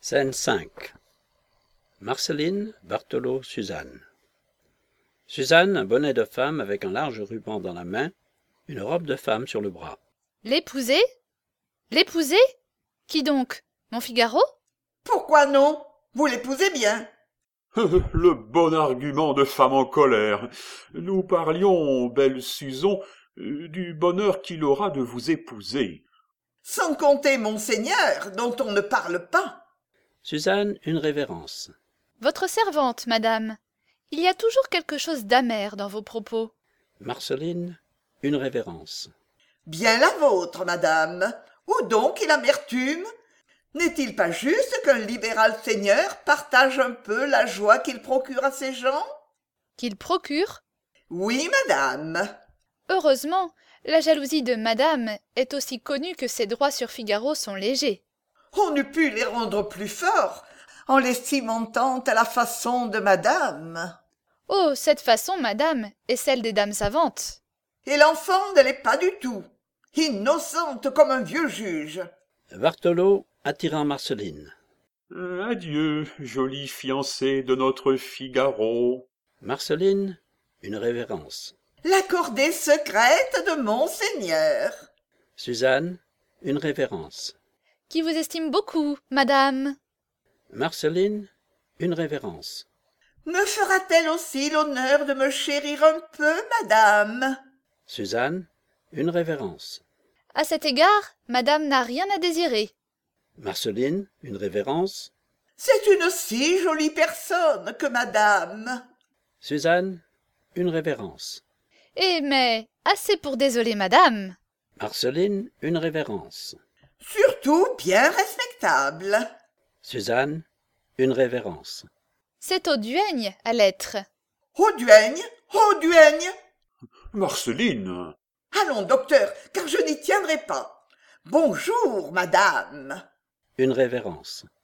Scène 5. Marceline, Bartholo, Suzanne. Suzanne, un bonnet de femme avec un large ruban dans la main, une robe de femme sur le bras. L'épouser? L'épouser? Qui donc? Mon Figaro? Pourquoi non? Vous l'épousez bien. Le bon argument de femme en colère. Nous parlions, belle Suzon, du bonheur qu'il aura de vous épouser. Sans compter Monseigneur, dont on ne parle pas. Suzanne, une révérence. Votre servante, madame. Il y a toujours quelque chose d'amer dans vos propos. Marceline, une révérence. Bien la vôtre, madame. Où donc est l'amertume? N'est-il pas juste qu'un libéral seigneur partage un peu la joie qu'il procure à ses gens? Qu'il procure? Oui, madame. Heureusement, la jalousie de madame est aussi connue que ses droits sur Figaro sont légers. On eût pu les rendre plus forts en les cimentant à la façon de madame. Oh, cette façon, madame, est celle des dames savantes. Et l'enfant ne l'est pas du tout. Innocente comme un vieux juge. Bartholo, attirant Marceline. Adieu, jolie fiancée de notre Figaro. Marceline, une révérence. La cordée secrète de Monseigneur. Suzanne, une révérence. Qui vous estime beaucoup, madame. Marceline, une révérence. Me fera-t-elle aussi l'honneur de me chérir un peu, madame? Suzanne, une révérence. À cet égard, madame n'a rien à désirer. Marceline, une révérence. C'est une si jolie personne que madame. Suzanne, une révérence. Eh mais, assez pour désoler madame. Marceline, une révérence. Surtout bien respectable. Suzanne, une révérence. C'est au duègne à l'être. Au duègne, au duègne. Marceline. Allons, docteur, car je n'y tiendrai pas. Bonjour, madame. Une révérence.